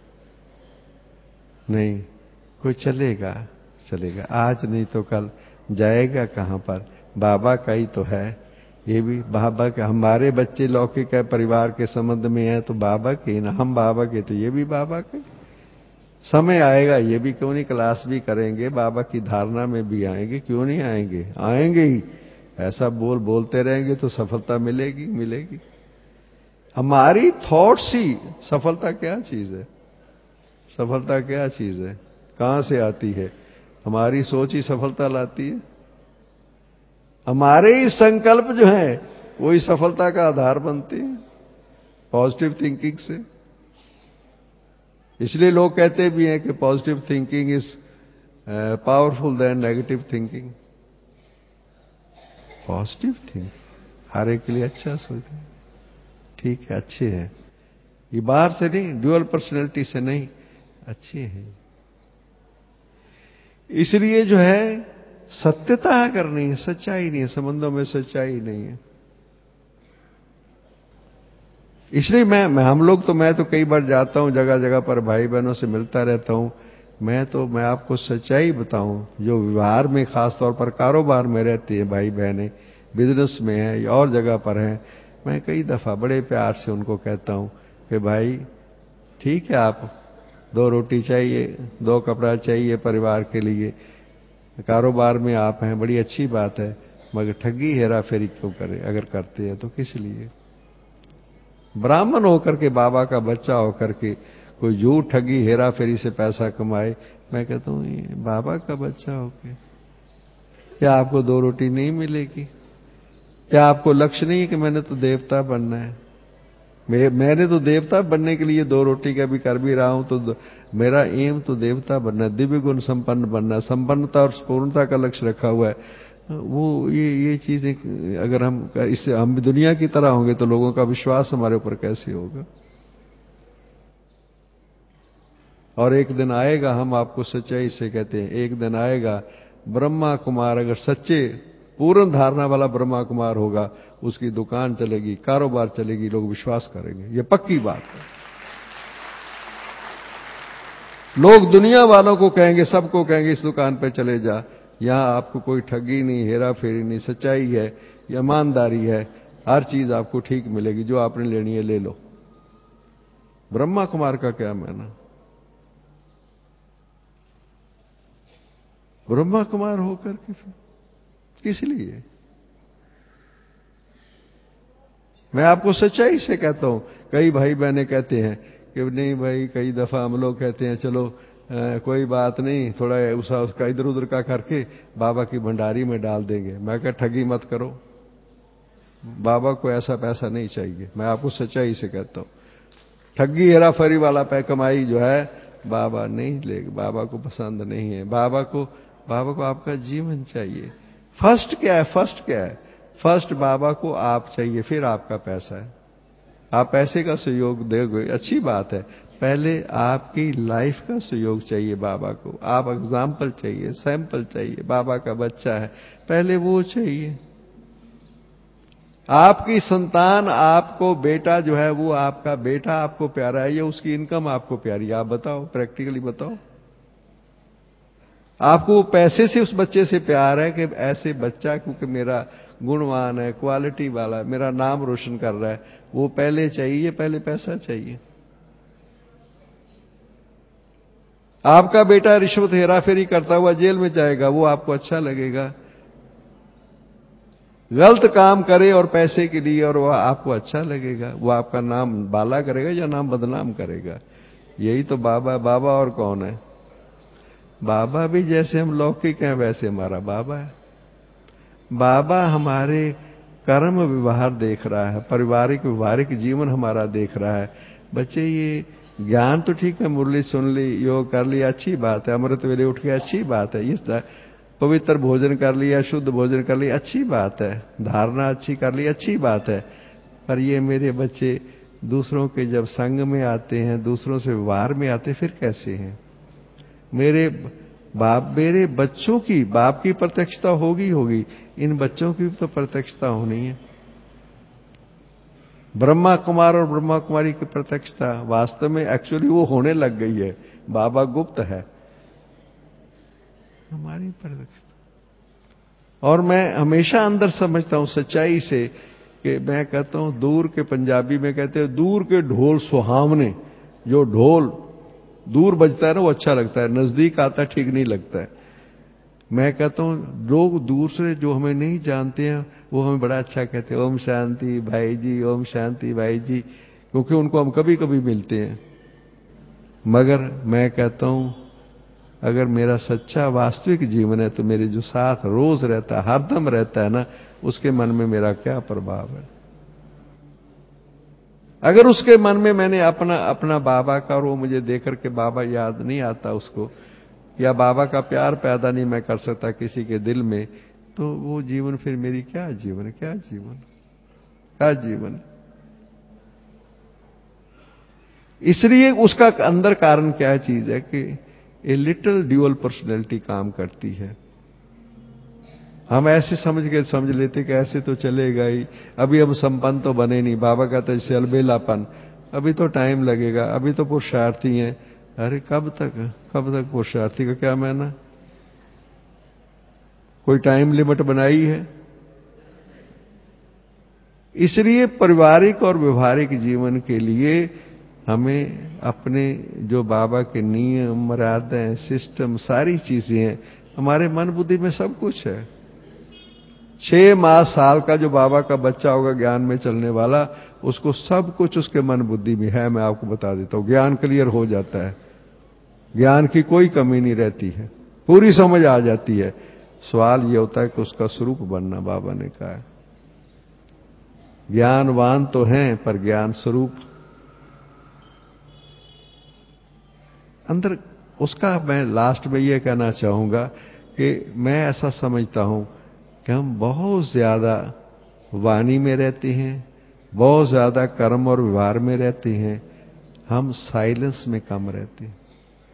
Speaker 1: नहीं कोई चलेगा, चलेगा आज नहीं तो कल, जाएगा कहां पर? बाबा का ही तो है। ये भी बाबा का, हमारे बच्चे लौकिक है, परिवार के संबंध में है तो बाबा के ना, हम बाबा के तो ये भी बाबा के। समय आएगा ये भी क्यों नहीं क्लास भी करेंगे, बाबा की धारणा में भी आएंगे, क्यों नहीं आएंगे? आएंगे ही। ऐसा बोल बोलते रहेंगे तो सफलता मिलेगी, मिलेगी। हमारी थॉट्स ही सफलता क्या चीज है? सफलता क्या चीज है? कहां से आती है? हमारी सोच ही सफलता लाती है। हमारे ही संकल्प जो है वही सफलता का आधार बनते हैं, पॉजिटिव थिंकिंग से। इसलिए लोग कहते भी हैं कि positive thinking is powerful then negative thinking. Positive thinking हर एक के लिए अच्छा सोचते हैं, ठीक है, अच्छे हैं, ये बाहर से नहीं, ड्यूअल पर्सनैलिटी से नहीं, अच्छे हैं। इसलिए जो है सत्यता करनी है, सच्चाई नहीं है, संबंधों में सच्चाई नहीं है। इसलिए मैं, मैं हम लोग तो, मैं तो कई बार जाता हूं जगह जगह पर, भाई बहनों से मिलता रहता हूं। मैं तो मैं आपको सच्चाई बताऊं, जो व्यवहार में खास तौर पर कारोबार में रहती है भाई बहनें, बिजनेस में है या और जगह पर है, मैं कई दफा बड़े प्यार से उनको कहता हूं कि भाई ठीक है, आप दो रोटी चाहिए, दो कपड़ा चाहिए परिवार के लिए, कारोबार में आप हैं, बड़ी अच्छी बात है, मगर ठगी हेरा फेरी क्यों करें? अगर करते हैं तो किस लिए? ब्राह्मण होकर के, बाबा का बच्चा होकर के कोई झूठ ठगी हेरा फेरी से पैसा कमाए, मैं कहता हूं ये बाबा का बच्चा होके क्या आपको दो रोटी नहीं मिलेगी? क्या आपको लक्ष्य नहीं है कि मैंने तो देवता बनना है? मैं, मैंने तो देवता बनने के लिए दो रोटी का भी कर भी रहा हूं, तो मेरा एम तो देवता बनना है, दिव्य गुण संपन्न बनना है, संपन्नता और पूर्णता का लक्ष्य रखा हुआ है। वो ये ये चीजें अगर हम इससे हम दुनिया की तरह होंगे तो लोगों का विश्वास हमारे ऊपर कैसे होगा? और एक दिन आएगा, हम आपको सच्चाई से कहते हैं, एक दिन आएगा ब्रह्मा कुमार अगर सच्चे पूर्ण धारणा वाला ब्रह्मा कुमार होगा, उसकी दुकान चलेगी, कारोबार चलेगी, लोग विश्वास करेंगे। ये पक्की बात है। लोग दुनिया वालों को कहेंगे, सबको कहेंगे इस दुकान पे चले जा, यहां आपको कोई ठगी नहीं, हेरा फेरी नहीं, सच्चाई है, ईमानदारी है, हर चीज आपको ठीक मिलेगी, जो आपने लेनी है ले लो। ब्रह्मा कुमार का क्या माना? ब्रह्मा कुमार होकर के फिर किस लिए? मैं आपको सच्चाई से कहता हूं। कई भाई बहने कहते हैं कि नहीं भाई, कई दफा हम लोग कहते हैं चलो आ, कोई बात नहीं, थोड़ा उसा उसका इधर उधर का करके बाबा की भंडारी में डाल देंगे। मैं कह ठगी मत करो, बाबा को ऐसा पैसा नहीं चाहिए। मैं आपको सच्चाई से कहता हूं, ठगी हेराफेरी वाला पै कमाई जो है बाबा नहीं लेगा, बाबा को पसंद नहीं है। बाबा को बाबा को आपका जीवन चाहिए। फर्स्ट क्या है? फर्स्ट क्या है? फर्स्ट बाबा को आप चाहिए, फिर आपका पैसा है। आप पैसे का सहयोग दोगे, अच्छी बात है, पहले आपकी लाइफ का सहयोग चाहिए बाबा को। आप एग्जाम्पल चाहिए, सैंपल चाहिए, बाबा का बच्चा है, पहले वो चाहिए। आपकी संतान, आपको बेटा जो है वो आपका बेटा आपको प्यारा है या उसकी इनकम आपको प्यारी है? आप बताओ, प्रैक्टिकली बताओ। आपको पैसे से उस बच्चे से प्यार है कि ऐसे बच्चा क्योंकि मेरा गुणवान है, क्वालिटी वाला है, मेरा नाम रोशन कर रहा है, वो पहले चाहिए, पहले पैसा चाहिए? आपका बेटा रिश्वत हेराफेरी करता हुआ जेल में जाएगा, वो आपको अच्छा लगेगा? गलत काम करे और पैसे के लिए, और वह आपको अच्छा लगेगा? वो आपका नाम बाला करेगा या नाम बदनाम करेगा? यही तो बाबा। बाबा और कौन है? बाबा भी जैसे हम लौकिक हैं वैसे हमारा बाबा है। बाबा हमारे कर्म व्यवहार देख रहा है, पारिवारिक व्यवहारिक जीवन हमारा देख रहा है। बच्चे ये ज्ञान तो ठीक है, मुरली सुन ली, योग कर लिया, अच्छी बात है, अमृत वेले उठ के अच्छी बात है, इस पवित्र भोजन कर लिया, शुद्ध भोजन कर लिया, अच्छी बात है, धारणा अच्छी कर ली, अच्छी बात है। पर ये मेरे बच्चे दूसरों के जब संग में आते हैं, दूसरों से व्यवहार में आते, फिर कैसे हैं? मेरे बाप, मेरे बच्चों की, बाप की प्रत्यक्षता होगी होगी, इन बच्चों की तो प्रत्यक्षता होनी है। ब्रह्मा कुमार और ब्रह्मा कुमारी की प्रत्यक्षता वास्तव में एक्चुअली वो होने लग गई है। बाबा गुप्त है, हमारी प्रत्यक्षता। और मैं हमेशा अंदर समझता हूं सच्चाई से कि मैं कहता हूं, दूर के, पंजाबी में कहते हैं दूर के ढोल सुहावने। जो ढोल दूर बजता है ना वो अच्छा लगता है, नजदीक आता ठीक नहीं लगता है। मैं कहता हूं लोग दूर से जो हमें नहीं जानते हैं वो हमें बड़ा अच्छा कहते हैं, ओम शांति भाई जी, ओम शांति भाई जी, क्योंकि उनको हम कभी कभी मिलते हैं। मगर मैं कहता हूं अगर मेरा सच्चा वास्तविक जीवन है तो मेरे जो साथ रोज रहता है, हरदम रहता है ना, उसके मन में मेरा क्या प्रभाव है? अगर उसके मन में मैंने अपना अपना बाबा का, और वो मुझे देख करके बाबा याद नहीं आता उसको, या बाबा का प्यार पैदा नहीं मैं कर सकता किसी के दिल में, तो वो जीवन फिर मेरी क्या जीवन, क्या जीवन, क्या जीवन? इसलिए उसका अंदर कारण क्या चीज है कि ए लिटिल ड्यूअल पर्सनैलिटी काम करती है। हम ऐसे समझ के समझ लेते कि ऐसे तो चलेगा ही, अभी हम संपन्न तो बने नहीं। बाबा कहता है जैसे अलबेलापन, अभी तो टाइम लगेगा, अभी तो पुरुषार्थी हैं। अरे कब तक, कब तक पुरुषार्थी का क्या मायना? कोई टाइम लिमिट बनाई है? इसलिए पारिवारिक और व्यवहारिक जीवन के लिए हमें अपने जो बाबा के नियम, मर्यादाएं, सिस्टम, सारी चीजें हैं, हमारे मन बुद्धि में सब कुछ है। छह माह साल का जो बाबा का बच्चा होगा ज्ञान में चलने वाला, उसको सब कुछ उसके मन बुद्धि में है। मैं आपको बता देता हूं, ज्ञान क्लियर हो जाता है, ज्ञान की कोई कमी नहीं रहती है, पूरी समझ आ जाती है। सवाल ये होता है कि उसका स्वरूप बनना, बाबा ने कहा है। ज्ञानवान तो हैं पर ज्ञान स्वरूप अंदर उसका। मैं लास्ट में ये कहना चाहूंगा कि मैं ऐसा समझता हूं कि हम बहुत ज्यादा वाणी में रहते हैं, बहुत ज्यादा कर्म और व्यवहार में रहते हैं, हम साइलेंस में कम रहते हैं।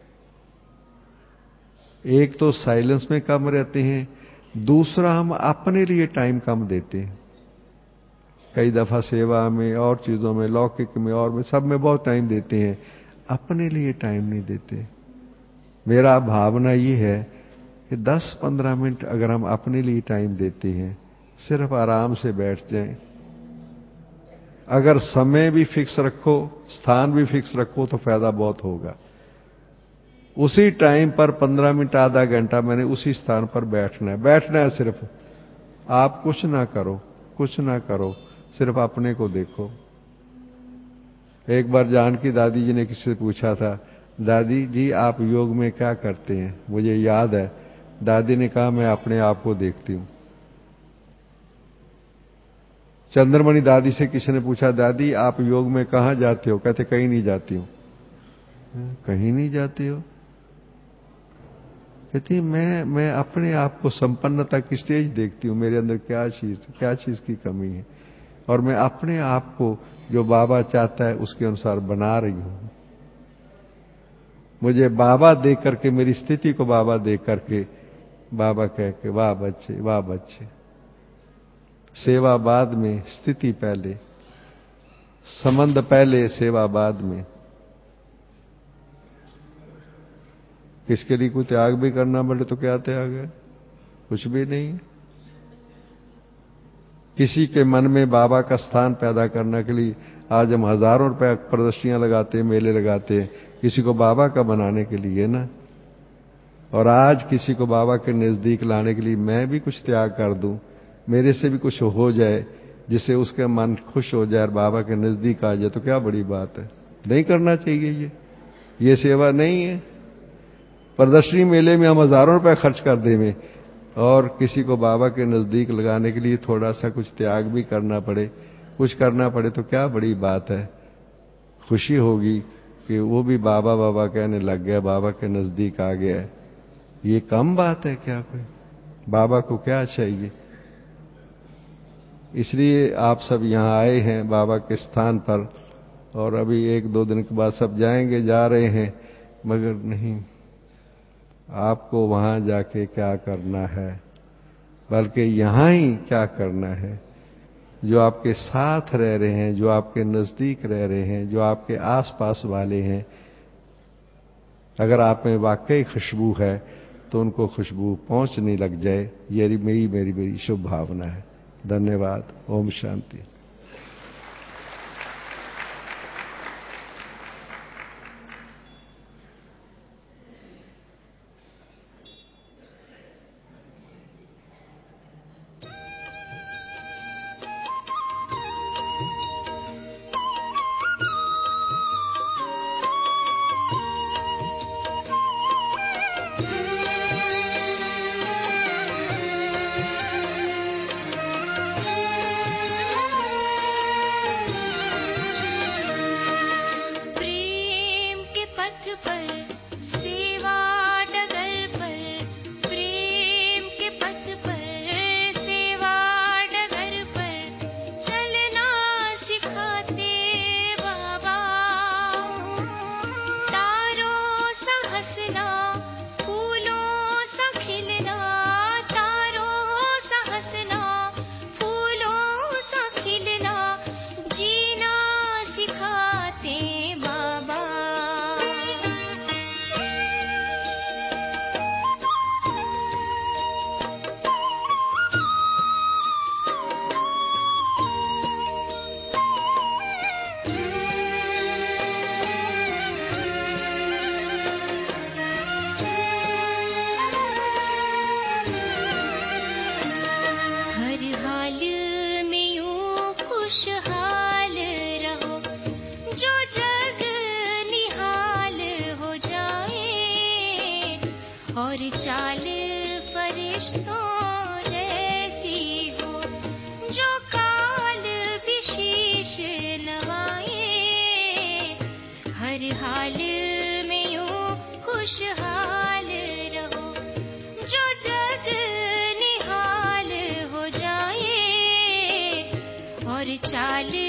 Speaker 1: एक तो साइलेंस में कम रहते हैं, दूसरा हम अपने लिए टाइम कम देते हैं। कई दफा सेवा में और चीजों में, लौकिक में और में, सब में बहुत टाइम देते हैं, अपने लिए टाइम नहीं देते। मेरा भावना ये है कि दस पंद्रह मिनट अगर हम अपने लिए टाइम देते हैं, सिर्फ आराम से बैठ जाएं, अगर समय भी फिक्स रखो, स्थान भी फिक्स रखो, तो फायदा बहुत होगा। उसी टाइम पर पंद्रह मिनट आधा घंटा मैंने उसी स्थान पर बैठना है, बैठना है सिर्फ। आप कुछ ना करो, कुछ ना करो, सिर्फ अपने को देखो। एक बार जानकी दादी जी ने किसी से पूछा था, दादी जी आप योग में क्या करते हैं? मुझे याद है दादी ने कहा, मैं अपने आप को देखती हूं। चंद्रमणि दादी से किसी ने पूछा, दादी आप योग में कहां जाते हो? कहते कहीं नहीं जाती हूं। कहीं नहीं जाती हो? कहती मैं मैं अपने आप को संपन्नता की स्टेज देखती हूं, मेरे अंदर क्या चीज क्या चीज की कमी है, और मैं अपने आप को जो बाबा चाहता है उसके अनुसार बना रही हूं। मुझे बाबा देख करके, मेरी स्थिति को बाबा देख करके, बाबा कह के वाह बच्चे, वाह बच्चे। सेवा बाद में, स्थिति पहले, संबंध पहले, सेवा बाद में। किसके लिए कोई त्याग भी करना पड़े तो क्या त्याग है? कुछ भी नहीं। किसी के मन में बाबा का स्थान पैदा करने के लिए आज हम हजारों रुपए प्रदर्शनियां लगाते, मेले लगाते, किसी को बाबा का बनाने के लिए ना। और आज किसी को बाबा के नजदीक लाने के लिए मैं भी कुछ त्याग कर दूं, मेरे से भी कुछ हो जाए जिससे उसका मन खुश हो जाए और बाबा के नजदीक आ जाए, तो क्या बड़ी बात है। नहीं करना चाहिए ये ये सेवा नहीं है। प्रदर्शनी मेले में हम हजारों रुपए खर्च कर देंगे और किसी को बाबा के नजदीक लगाने के लिए थोड़ा सा कुछ त्याग भी करना पड़े, कुछ करना पड़े, तो क्या बड़ी बात है। खुशी होगी कि वो भी बाबा बाबा कहने लग गया, बाबा के नजदीक आ गया। ये कम बात है क्या? कोई बाबा को क्या चाहिए? इसलिए आप सब यहां आए हैं बाबा के स्थान पर, और अभी एक दो दिन के बाद सब जाएंगे, जा रहे हैं, मगर नहीं, आपको वहां जाके क्या करना है, बल्कि यहां ही क्या करना है। जो आपके साथ रह रहे हैं, जो आपके नजदीक रह रहे हैं, जो आपके आसपास वाले हैं, अगर आप में वाकई खुशबू है तो उनको खुशबू पहुंचने लग जाए, ये मेरी मेरी मेरी शुभ भावना है। धन्यवाद। ओम शांति।
Speaker 2: फरिश्तों जैसी हो, जो काल भी में यूं खुशहाल रहो, जो जग निहाल हो जाए और चाल